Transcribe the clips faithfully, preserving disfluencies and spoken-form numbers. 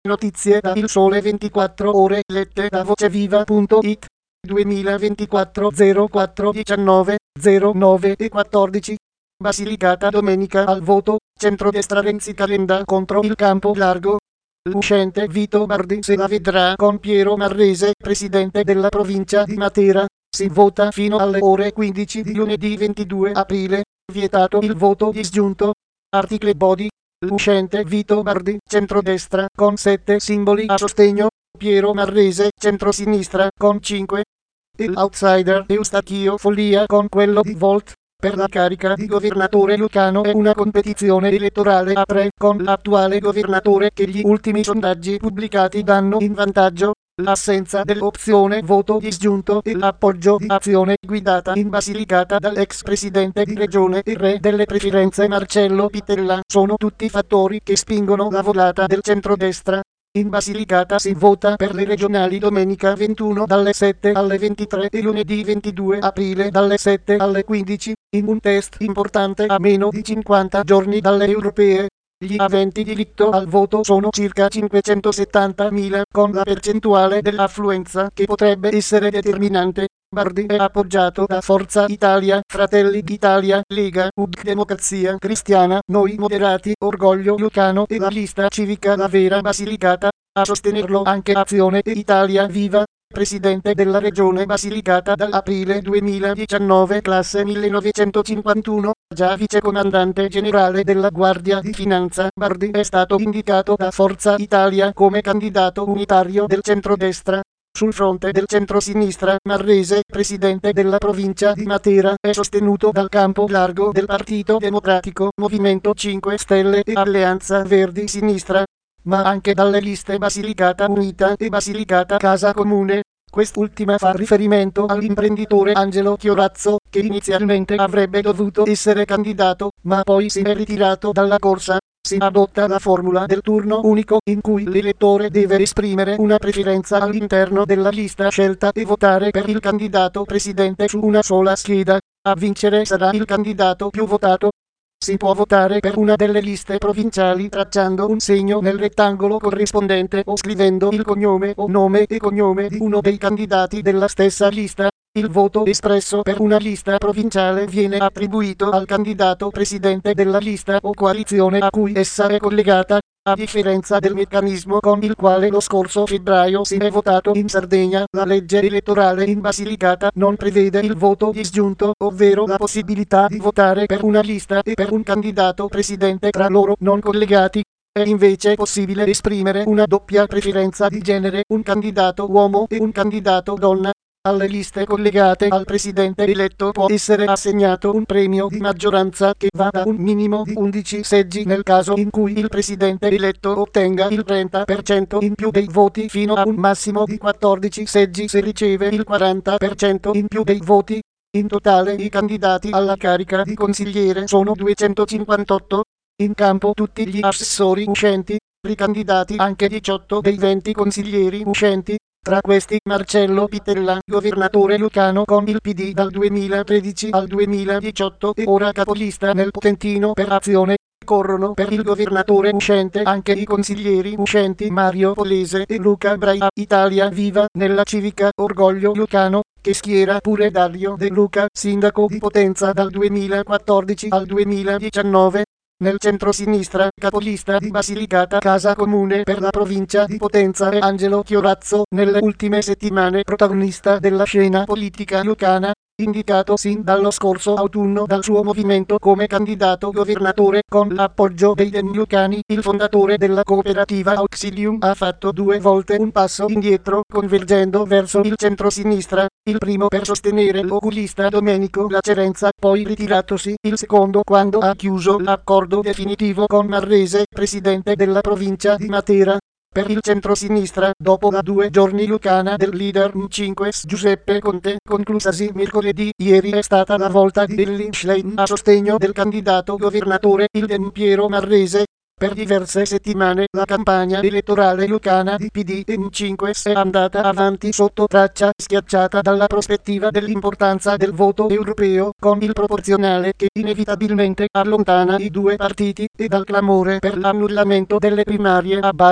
Notizie da Il Sole ventiquattro Ore lette da voceviva punto it duemilaventiquattro zero quattro diciannove zero nove e quattordici. Basilicata domenica al voto, centrodestra Renzi Calenda contro il Campo Largo. L'uscente Vito Bardi se la vedrà con Piero Marrese, presidente della provincia di Matera. Si vota fino alle ore quindici di lunedì ventidue aprile. Vietato il voto disgiunto. Article body. L'uscente Vito Bardi, centrodestra, con sette simboli a sostegno. Piero Marrese, centrosinistra, con cinque. E l'outsider Eustachio Follia con quello di Volt. Per la carica di governatore lucano è una competizione elettorale a tre con l'attuale governatore che gli ultimi sondaggi pubblicati danno in vantaggio. L'assenza dell'opzione voto disgiunto e l'appoggio di Azione guidata in Basilicata dall'ex presidente di regione e re delle preferenze Marcello Pitella sono tutti fattori che spingono la volata del centrodestra. In Basilicata si vota per le regionali domenica ventuno dalle sette alle ventitré e lunedì ventidue aprile dalle sette alle quindici, in un test importante a meno di cinquanta giorni dalle europee. Gli aventi diritto al voto sono circa cinquecentosettantamila, con la percentuale dell'affluenza che potrebbe essere determinante. Bardi è appoggiato da Forza Italia, Fratelli d'Italia, Lega, U D, Democrazia Cristiana, Noi Moderati, Orgoglio Lucano e la lista civica La Vera Basilicata. A sostenerlo anche Azione e Italia Viva. Presidente della regione Basilicata dall'aprile duemiladiciannove, classe millenovecentocinquantuno, già vicecomandante generale della Guardia di Finanza, Bardi è stato indicato da Forza Italia come candidato unitario del centrodestra. Sul fronte del centrosinistra, Marrese, presidente della provincia di Matera, è sostenuto dal campo largo del Partito Democratico, Movimento cinque Stelle e Alleanza Verdi Sinistra, ma anche dalle liste Basilicata Unita e Basilicata Casa Comune. Quest'ultima fa riferimento all'imprenditore Angelo Chiorazzo, che inizialmente avrebbe dovuto essere candidato, ma poi si è ritirato dalla corsa. Si adotta la formula del turno unico, in cui l'elettore deve esprimere una preferenza all'interno della lista scelta e votare per il candidato presidente su una sola scheda. A vincere sarà il candidato più votato. Si può votare per una delle liste provinciali tracciando un segno nel rettangolo corrispondente o scrivendo il cognome o nome e cognome di uno dei candidati della stessa lista. Il voto espresso per una lista provinciale viene attribuito al candidato presidente della lista o coalizione a cui essa è collegata, a differenza del meccanismo con il quale lo scorso febbraio si è votato in Sardegna. La legge elettorale in Basilicata non prevede il voto disgiunto, ovvero la possibilità di votare per una lista e per un candidato presidente tra loro non collegati. È invece possibile esprimere una doppia preferenza di genere, un candidato uomo e un candidato donna. Alle liste collegate al presidente eletto può essere assegnato un premio di maggioranza che va da un minimo di undici seggi nel caso in cui il presidente eletto ottenga il trenta per cento in più dei voti fino a un massimo di quattordici seggi se riceve il quaranta per cento in più dei voti. In totale i candidati alla carica di consigliere sono duecentocinquantotto. In campo tutti gli assessori uscenti, ricandidati anche diciotto dei venti consiglieri uscenti. Tra questi Marcello Pitella, governatore lucano con il P D dal duemilatredici al duemiladiciotto e ora capolista nel Potentino per Azione. Corrono per il governatore uscente anche i consiglieri uscenti Mario Polese e Luca Braia. Italia Viva, nella civica Orgoglio Lucano, che schiera pure Dario De Luca, sindaco di Potenza dal duemilaquattordici al duemiladiciannove. Nel centrosinistra, capolista di Basilicata Casa Comune per la provincia di Potenza è Angelo Chiorazzo, nelle ultime settimane protagonista della scena politica lucana, indicato sin dallo scorso autunno dal suo movimento come candidato governatore con l'appoggio dei Dem lucani. Il fondatore della cooperativa Auxilium ha fatto due volte un passo indietro convergendo verso il centrosinistra, il primo per sostenere l'oculista Domenico Lacerenza, poi ritiratosi, il secondo quando ha chiuso l'accordo definitivo con Marrese, presidente della provincia di Matera. Per il centrosinistra, dopo la due giorni lucana del leader M cinque Giuseppe Conte, conclusasi mercoledì, ieri è stata la volta di Elly Schlein a sostegno del candidato governatore, il Dem Piero Marrese. Per diverse settimane la campagna elettorale lucana di P D e M cinque è andata avanti sotto traccia, schiacciata dalla prospettiva dell'importanza del voto europeo, con il proporzionale che inevitabilmente allontana i due partiti, e dal clamore per l'annullamento delle primarie a Bari.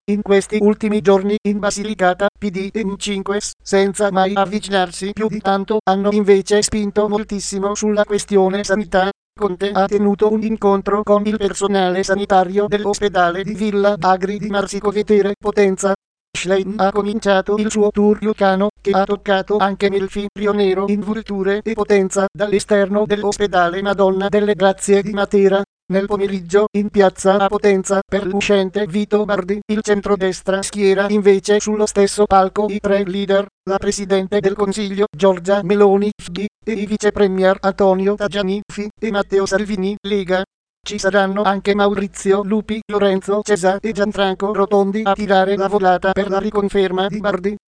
in questi ultimi giorni in Basilicata P D e M cinque, senza mai avvicinarsi più di tanto, hanno invece spinto moltissimo sulla questione sanità. Conte ha tenuto un incontro con il personale sanitario dell'ospedale di Villa Agri di Marsico-Vetere Potenza. Schlein ha cominciato il suo tour lucano, che ha toccato anche Melfi, Rionero in Vulture e Potenza, dall'esterno dell'ospedale Madonna delle Grazie di Matera. Nel pomeriggio, in piazza a Potenza, per l'uscente Vito Bardi, il centrodestra schiera invece sullo stesso palco i tre leader, la Presidente del Consiglio Giorgia Meloni, F D, e i Vice Premier Antonio Tajani, F I, e Matteo Salvini, Lega. Ci saranno anche Maurizio Lupi, Lorenzo Cesà e Gianfranco Rotondi a tirare la volata per la riconferma di Bardi.